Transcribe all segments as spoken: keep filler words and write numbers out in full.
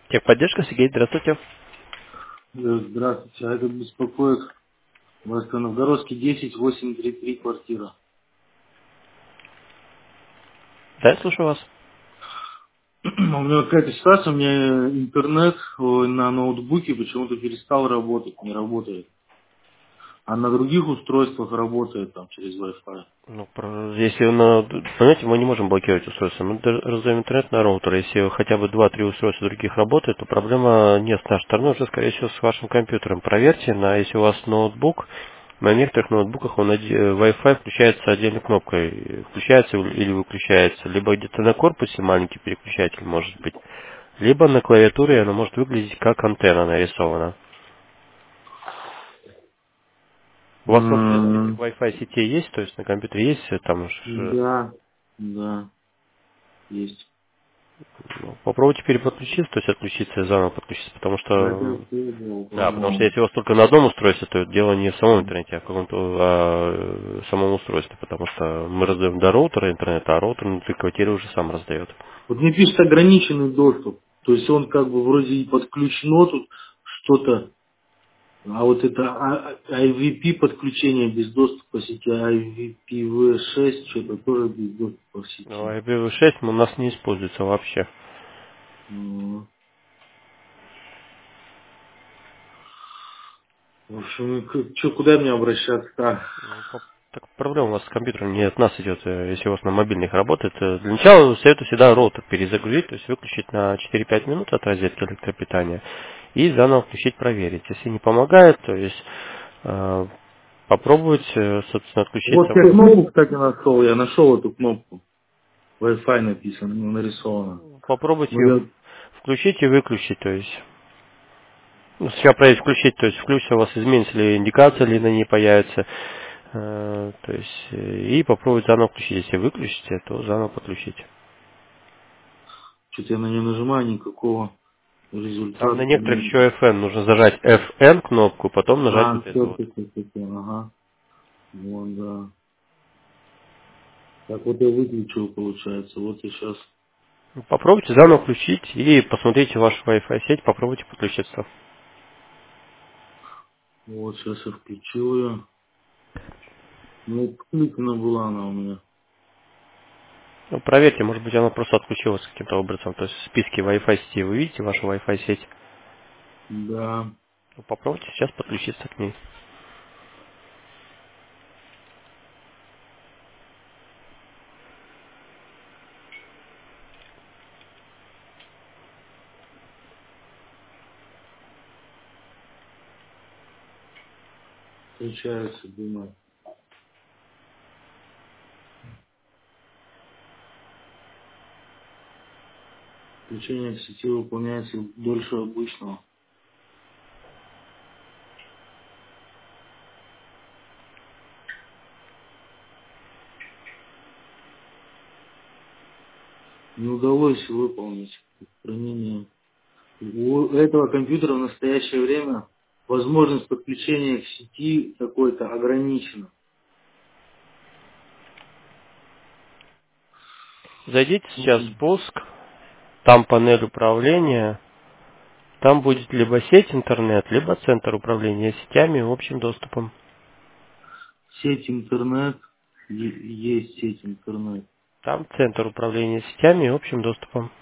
Техподдержка, Сергей, здравствуйте. Э, Здравствуйте, а этот беспокоит вас Новгородский десять восемь три три квартира. Да, я слушаю вас. У меня какая-то ситуация, у меня интернет э, на ноутбуке почему-то перестал работать, не работает. А на других устройствах работает там через Wi-Fi. Ну, про- если на, понимаете, мы не можем блокировать устройство. Мы д- раздаем интернет на роутер. Если хотя бы два-три устройства других работают, то проблема не с нашей стороны, уже, скорее всего, с вашим компьютером. Проверьте, на, если у вас ноутбук, на некоторых ноутбуках он оди- э, Wi-Fi включается отдельной кнопкой. Включается или выключается. Либо где-то на корпусе маленький переключатель может быть, либо на клавиатуре она может выглядеть как антенна нарисована. У вас вообще список М, Wi-Fi сетей есть, то есть на компьютере есть э, там ш- Да, да, есть. ну, попробуйте переподключиться, то есть отключиться и заново подключиться, потому Это что пробовал, да, потому что пробовал. если у вас только на одном устройстве, то дело не в самом интернете, а в каком-то а, самом устройстве, потому что мы раздаем до роутера интернета, а роутер внутри квартиры уже сам раздает. Вот мне пишет ограниченный доступ. То есть он как бы вроде и подключено тут что-то. А вот это а- а- ай ви пи подключение без доступа к сети, ай ви пи ви шесть что-то тоже без доступа к Но сети. ай пи ви шесть у нас не используется вообще. Ну, в общем, что, куда мне обращаться-то? Ну, по- так проблема у вас с компьютером не от нас идет, э, если у вас на мобильных работает. Э, Для начала советую всегда роутер перезагрузить, то есть выключить на четыре-пять минут от розетки электропитания и заново включить, проверить. Если не помогает, то есть э, попробовать, э, собственно, отключить Вот сам. я кнопку, кстати, нашел. Я нашел эту кнопку. Wi-Fi написано, ну, нарисовано. Попробуйте Ну, ее я включить и выключить, то есть. Ну, сначала проверить включить, то есть включится у вас, изменится ли индикация, или на ней появится. Э, то есть, э, и попробовать заново включить. Если выключите, то заново подключите. что-то я на нее нажимаю, никакого Там на результата некоторых нет. еще эф эн. Нужно зажать эф эн кнопку, потом нажать А, вот эту все, вот. все, все, все, все, ага. Вот, да. Так вот я выключил, получается. Вот я сейчас, Попробуйте заново включить и посмотрите вашу Wi-Fi сеть, попробуйте подключиться. вот сейчас я включил ее. Ну, включена была она у меня. Ну, проверьте, может быть, она просто отключилась каким-то образом. То есть в списке Wi-Fi сети вы видите вашу Wi-Fi сеть. Да. Ну, попробуйте сейчас подключиться к ней. Включается, думаю. Включение в сети выполняется дольше обычного. Не удалось выполнить хранение. У этого компьютера в настоящее время возможность подключения к сети какой-то ограничена. Зайдите сейчас в Мгм. пуск, там панель управления, там будет либо сеть интернет, либо центр управления сетями и общим доступом. Сеть интернет, е- есть сеть интернет. Там центр управления сетями и общим доступом.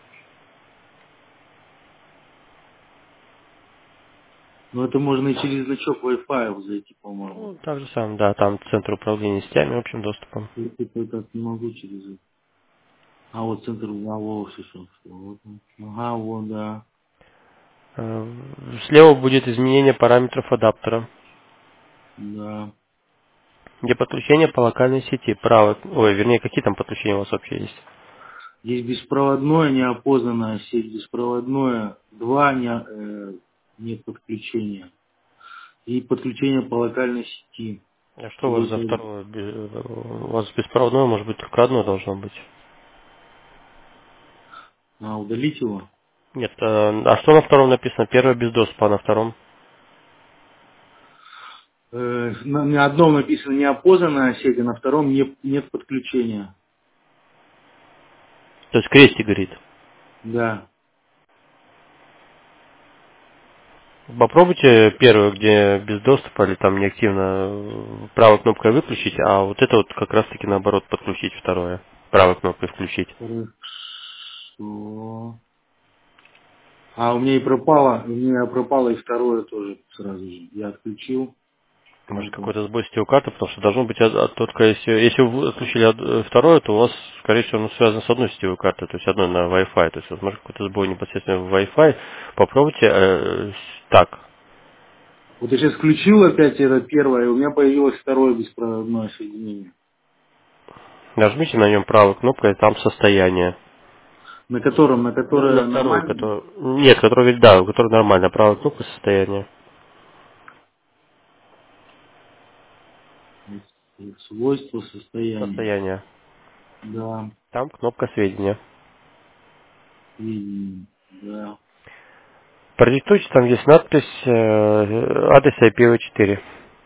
Но это можно и через значок Wi-Fi зайти, по-моему. Ну, так же самое, да, там центр управления сетями и общим доступом. Если я так не могу через это. А вот центр, а вот все, все, все. Вот он. Ага, вот, да. Э, Слева будет изменение параметров адаптера, Да. где подключение по локальной сети. Право, ой, вернее, какие там подключения у вас вообще есть? Есть беспроводное неопознанная сеть, беспроводное два не, э, нет подключения. И подключение по локальной сети. А что у вас за Вы- второе? Бе- У вас беспроводное, может быть, только одно должно быть. А, удалить его? Нет, э, а что на втором написано? Первое без доступа, а на втором? Э, на, на одном написано неопознанная сеть, а на втором не, нет подключения. То есть крестик горит. Да. Попробуйте первую, где без доступа или там неактивно э, правой кнопкой выключить, а вот это вот как раз таки наоборот подключить второе. Правой кнопкой включить. Хорошо. А у меня и пропало, у меня пропало и второе тоже сразу же. Я отключил. Может Поэтому. какой-то сбой сетевой карты, потому что должно быть од- од- только если, если вы отключили од- э, второе, то у вас, скорее всего, оно связано с одной сетевой картой, то есть одной на Wi-Fi. То есть, возможно, какой-то сбой непосредственно в Wi-Fi. Попробуйте э, с- так. Вот я сейчас включил опять это первое, и у меня появилось второе беспроводное соединение. Нажмите на нем правой кнопкой, там состояние. На котором, на На, на которое вторую, нормально. который... Нет, который, говорит, да, который нормально, правая кнопка состояние. Свойства состояния. Состояние. Да. Там кнопка сведения. И, да. Продиктуйте, там есть надпись э, адрес ай пи ви четыре.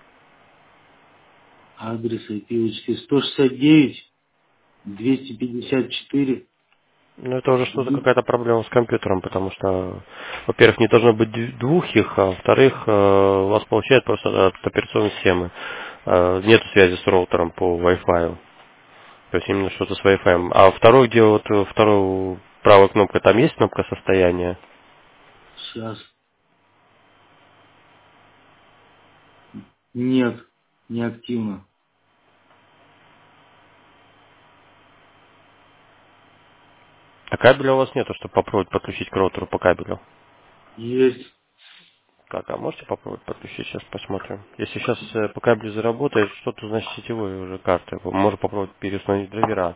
Адрес ай пи четыре сто шестьдесят девять двести пятьдесят четыре. Ну, это уже что-то какая-то проблема с компьютером, потому что, во-первых, не должно быть д- двух их, а во-вторых, э, у вас получает просто от операционной системы. Э, Нету связи с роутером по Wi-Fi. То есть именно что-то с Wi-Fi. А второй, где вот э, вторую правая кнопка, там есть кнопка состояния. Сейчас. Нет, не активно. А кабеля у вас нету, чтобы попробовать подключить к роутеру по кабелю. Есть. Как, а можете попробовать подключить? Сейчас посмотрим. Если сейчас э, по кабелю заработает, что-то значит сетевой уже карты. Можно попробовать переустановить драйвера.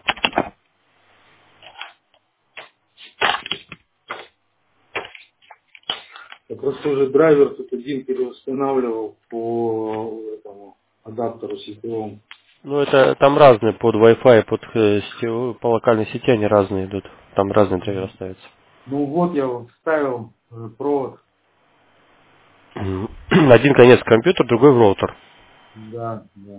Я просто уже драйвер тут один переустанавливал по этому адаптеру сетевому. Ну, это там разные под Wi-Fi, под э, сетевую, по локальной сети они разные идут. Там разные драйвера ставятся. Ну вот я вот вставил э, провод. Мгм. Один конец в компьютер, другой в роутер. Да, да.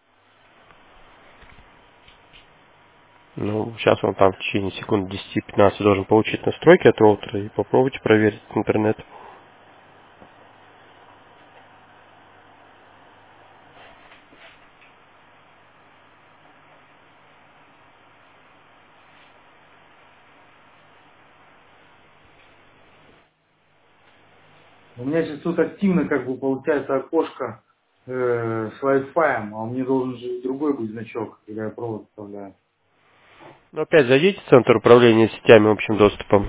Ну, сейчас он там в течение секунд десяти-пятнадцати должен получить настройки от роутера и попробуйте проверить интернет. У меня сейчас тут активно как бы получается окошко э, с Wi-Fi, а у меня должен же другой быть значок, когда я провод вставляю. Ну, опять зайдите в центр управления сетями общим доступом.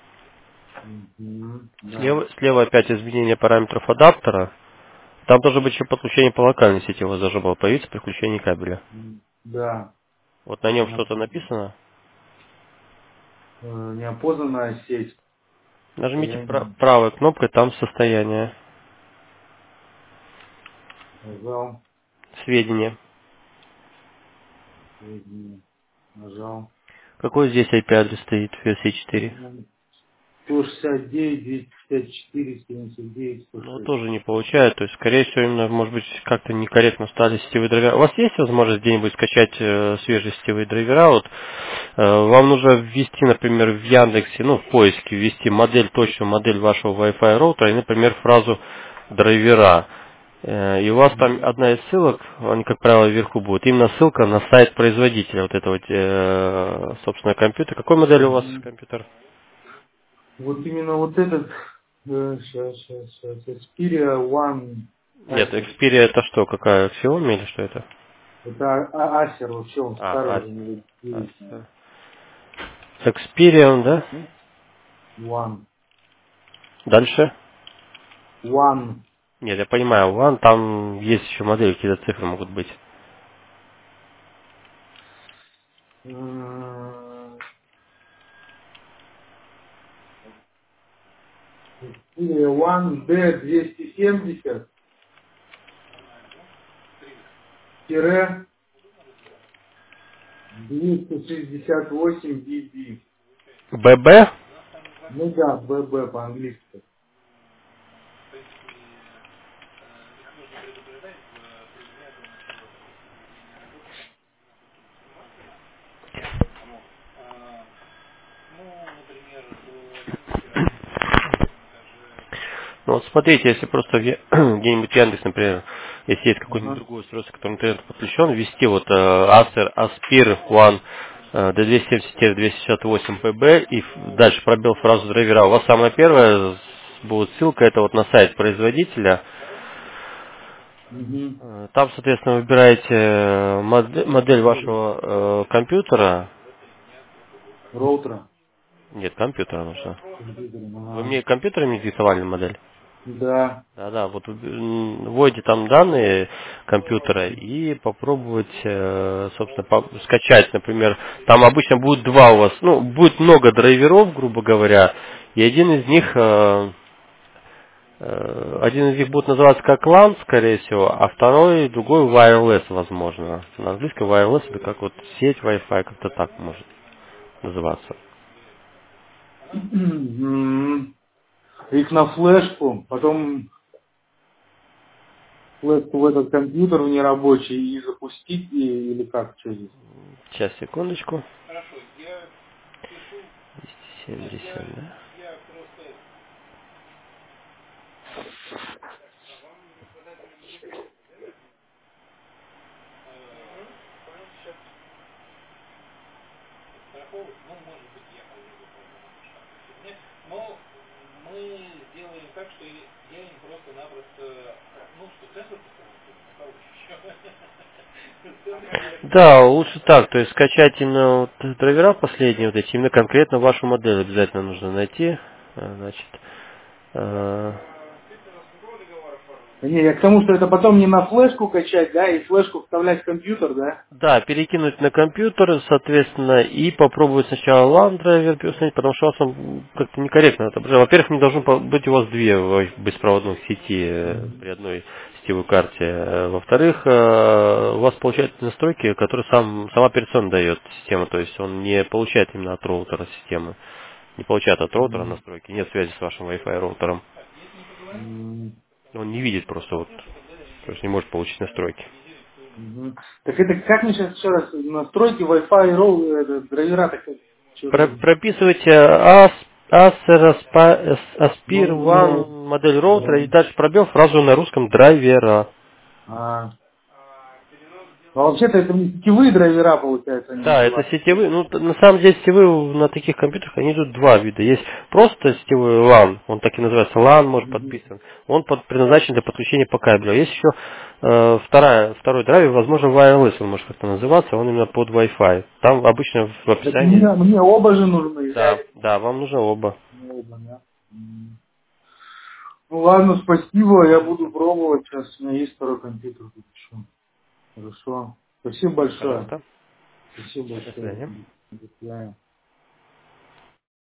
Мгм, да. Слева, слева опять изменение параметров адаптера. Там должно быть еще подключение по локальной сети. У вас должно было появиться при включении кабеля. М, Да. Вот на нем что-то Неопознанная, написано. э, неопознанная сеть. Нажмите пра- Состояние. правой кнопкой, там состояние, Нажал. сведения. Соединение. Нажал. Какой здесь ай пи адрес стоит в версии четыре? сто шестьдесят девять, двести пятьдесят четыре, семьдесят девять, сто Ну, шесть. тоже не получает. То есть, скорее всего, именно, может быть, как-то некорректно стали сетевые драйвера. У вас есть возможность где-нибудь скачать э, свежие сетевые драйвера? Вот, э, вам нужно ввести, например, в Яндексе, ну, в поиске, ввести модель, точную модель вашего Wi-Fi роутера и, например, фразу драйвера. Э, И у вас там Мгм. одна из ссылок, они, как правило, вверху будут, именно ссылка на сайт производителя вот этого, э, собственно, компьютера. Какой модели у вас Мгм. компьютер? Вот именно вот этот, сейчас, сейчас, сейчас, Xperia One Нет, Acer. Xperia это что, какая, Xiaomi или что это? Это А- Acer вообще, он А, старый Ас- уже, наверное, девять. Ас- Experian, да? One. Дальше? One. Нет, я понимаю, One, там есть еще модели, какие-то цифры могут быть. М, Xperia One D двести семьдесят двести шестьдесят восемь би би. бэ бэ? Ну да, бэ бэ по-английски. Ну вот смотрите, если просто в Я- где-нибудь Яндекс, например, если есть какое-нибудь Ага. другое устройство, которое интернет подключен, ввести вот э, Acer Aspire One э, ди двести семьдесят двести шестьдесят восемь пэ бэ и ф- дальше пробел фразу драйвера. У вас самая первая с- будет ссылка, это вот на сайт производителя. Угу. Э, Там, соответственно, выбираете э, модель, модель вашего э, компьютера. Роутера. Нет, компьютера нужно. Компьютером. Вы Ага. мне компьютерами диктовали модель? Да. Да, да, вот м, вводите там данные компьютера и попробовать, э, собственно, по- скачать, например, там обычно будет два у вас, ну, будет много драйверов, грубо говоря, и один из них, э, э, один из них будет называться как лан, скорее всего, а второй, другой wireless, возможно. На английском wireless это как вот сеть Wi-Fi, как-то так может называться. Мгм. Их на флешку, потом флешку в этот компьютер в нерабочий и запустить, и- или как, что здесь? Сейчас, секундочку. семьдесят, да? Да, лучше так, то есть скачать именно вот драйвера последние, вот эти, именно конкретно вашу модель обязательно нужно найти. А, Значит, э, Да не, я к тому, что это потом не на флешку качать, да, и флешку вставлять в компьютер, да? да, перекинуть на компьютер, соответственно, и попробовать сначала лан драйвер установить, потому что у вас он как-то некорректно отображает. Во-первых, не должно по- быть у вас две в- беспроводных сети э, Мгм. при одной сетевой карте. Э, Во-вторых, э, у вас получают настройки, которые сам, сама операционная дает система, то есть он не получает именно от роутера системы. Не получает от роутера Мгм. настройки, нет связи с вашим Wi-Fi роутером. Мгм. Он не видит просто вот, то есть не может получить настройки. Мгм. Так это как мы сейчас еще раз настройки Wi-Fi, роу, это, драйвера, так Про- что-то, прописывайте As- Acer Aspa- Aspire ну, ну, One модель роутера да. и дальше пробел фразу на русском драйвера. А, а вообще-то это не сетевые драйвера, получается, они Да, это называются. сетевые. Ну, т- на самом деле сетевые на таких компьютерах они идут два вида. Есть просто сетевой лан, он так и называется лан, может Мгм. подписан. Он под, предназначен для подключения по кабелю. А есть еще э, вторая, второй драйвер, возможно, wireless, он может как-то называться, он именно под Wi-Fi. Там обычно в Так описании. мне, мне оба же нужны, Да, или да, вам нужно оба. мне оба, да? М. Ну ладно, спасибо, я буду пробовать сейчас. У меня есть второй компьютер тут еще. Хорошо. Спасибо большое. Пожалуйста. Спасибо До большое. свидания. До свидания.